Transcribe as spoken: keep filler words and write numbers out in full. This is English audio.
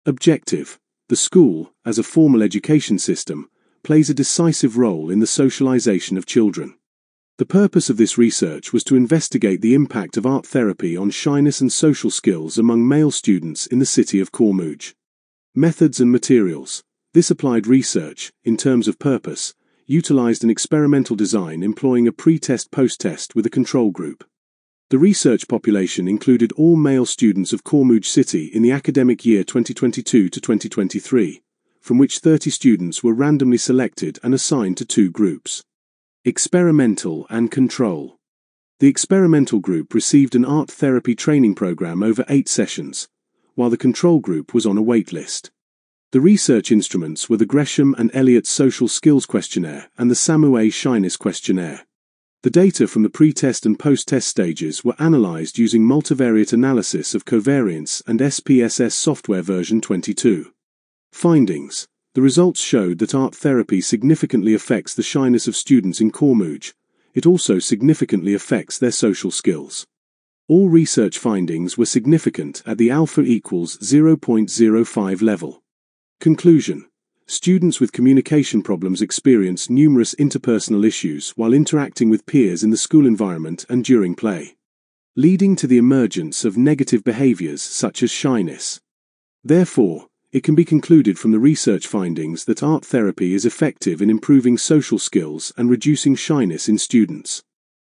Objective: the school, as a formal education system, plays a decisive role in the socialization of children. The purpose of this research was to investigate the impact of art therapy on shyness and social skills among male students in the city of Cormouge. Methods and materials. This applied research, in terms of purpose, utilized an experimental design employing a pre-test post-test with a control group. The research population included all male students of Cormouge City in the academic year twenty twenty-two to twenty twenty-three, from which thirty students were randomly selected and assigned to two groups. Experimental and control. The experimental group received an art therapy training program over eight sessions, while the control group was on a wait list. The research instruments were the Gresham and Elliott Social Skills Questionnaire and the Samoué Shyness Questionnaire. The data from the pre-test and post-test stages were analyzed using multivariate analysis of covariance and S P S S software version twenty-two. Findings. The results showed that art therapy significantly affects the shyness of students in Cormouge. It also significantly affects their social skills. All research findings were significant at the alpha equals zero point zero five level. Conclusion. Students with communication problems experience numerous interpersonal issues while interacting with peers in the school environment and during play, leading to the emergence of negative behaviors such as shyness. Therefore, it can be concluded from the research findings that art therapy is effective in improving social skills and reducing shyness in students.